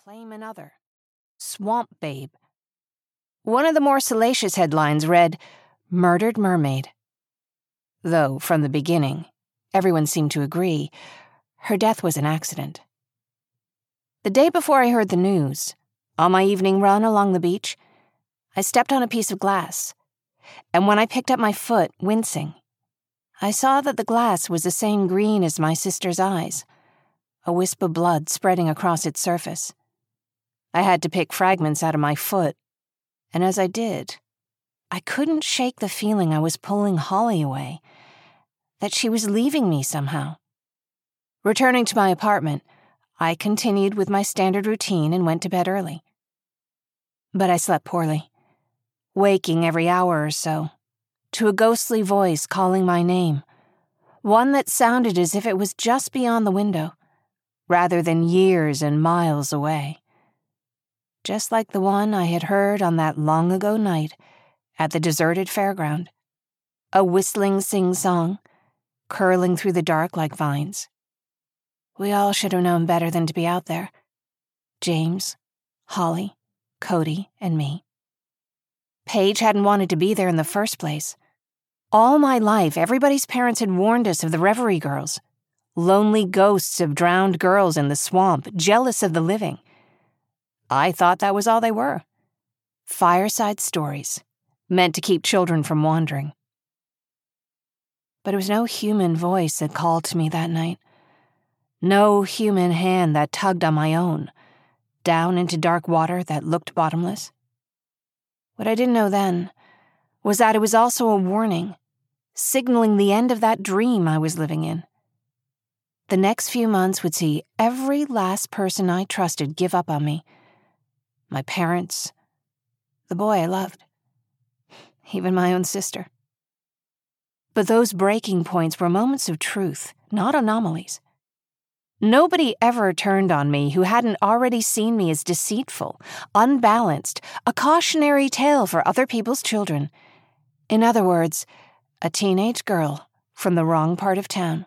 claim another. Swamp Babe. One of the more salacious headlines read, Murdered Mermaid. Though, from the beginning, everyone seemed to agree, her death was an accident. The day before I heard the news, on my evening run along the beach, I stepped on a piece of glass, and when I picked up my foot, wincing, I saw that the glass was the same green as my sister's eyes, a wisp of blood spreading across its surface. I had to pick fragments out of my foot, and as I did, I couldn't shake the feeling I was pulling Holly away, that she was leaving me somehow. Returning to my apartment, I continued with my standard routine and went to bed early. But I slept poorly, waking every hour or so, to a ghostly voice calling my name, one that sounded as if it was just beyond the window, rather than years and miles away. Just like the one I had heard on that long-ago night at the deserted fairground, a whistling sing-song, curling through the dark like vines. We all should have known better than to be out there. James, Holly, Cody, and me. Paige hadn't wanted to be there in the first place. All my life, everybody's parents had warned us of the Reverie Girls, lonely ghosts of drowned girls in the swamp, jealous of the living. I thought that was all they were. Fireside stories, meant to keep children from wandering. But it was no human voice that called to me that night. No human hand that tugged on my own, down into dark water that looked bottomless. What I didn't know then was that it was also a warning, signaling the end of that dream I was living in. The next few months would see every last person I trusted give up on me. My parents, the boy I loved, even my own sister. But those breaking points were moments of truth, not anomalies. Nobody ever turned on me who hadn't already seen me as deceitful, unbalanced, a cautionary tale for other people's children. In other words, a teenage girl from the wrong part of town.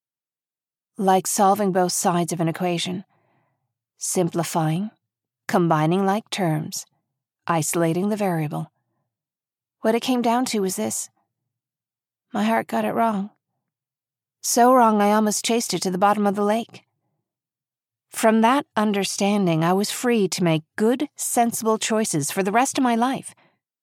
Like solving both sides of an equation. Simplifying, combining like terms, isolating the variable. What it came down to was this. My heart got it wrong. So wrong I almost chased it to the bottom of the lake. From that understanding, I was free to make good, sensible choices for the rest of my life.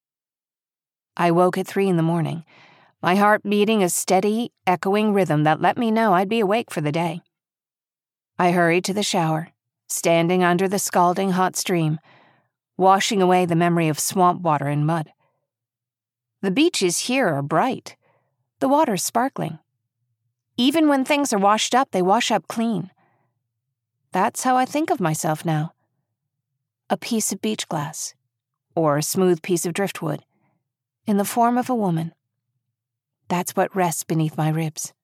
I woke at 3 a.m, my heart beating a steady, echoing rhythm that let me know I'd be awake for the day. I hurried to the shower, standing under the scalding hot stream, washing away the memory of swamp water and mud. The beaches here are bright, the water's sparkling. Even when things are washed up, they wash up clean. That's how I think of myself now. A piece of beach glass, or a smooth piece of driftwood, in the form of a woman. That's what rests beneath my ribs.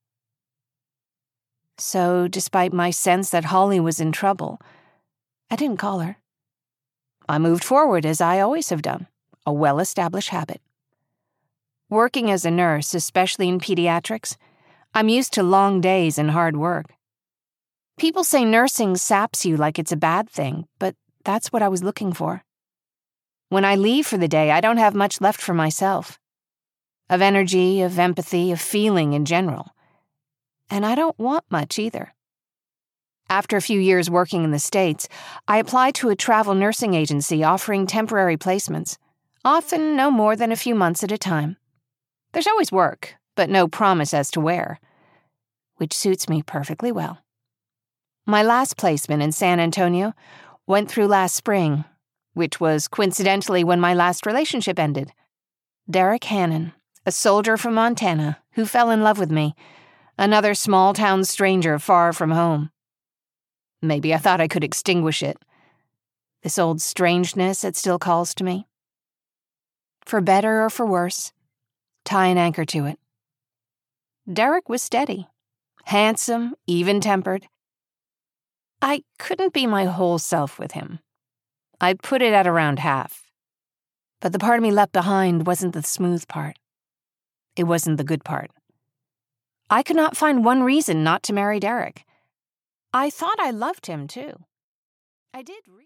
So, despite my sense that Holly was in trouble, I didn't call her. I moved forward as I always have done, a well-established habit. Working as a nurse, especially in pediatrics, I'm used to long days and hard work. People say nursing saps you like it's a bad thing, but that's what I was looking for. When I leave for the day, I don't have much left for myself. Of energy, of empathy, of feeling in general. And I don't want much either. After a few years working in the States, I applied to a travel nursing agency offering temporary placements, often no more than a few months at a time. There's always work, but no promise as to where, which suits me perfectly well. My last placement in San Antonio went through last spring, which was coincidentally when my last relationship ended. Derek Hannon, a soldier from Montana who fell in love with me, another small-town stranger far from home. Maybe I thought I could extinguish it. This old strangeness that still calls to me. For better or for worse, tie an anchor to it. Derek was steady, handsome, even-tempered. I couldn't be my whole self with him. I'd put it at around half. But the part of me left behind wasn't the smooth part. It wasn't the good part. I could not find one reason not to marry Derek. I thought I loved him, too. I did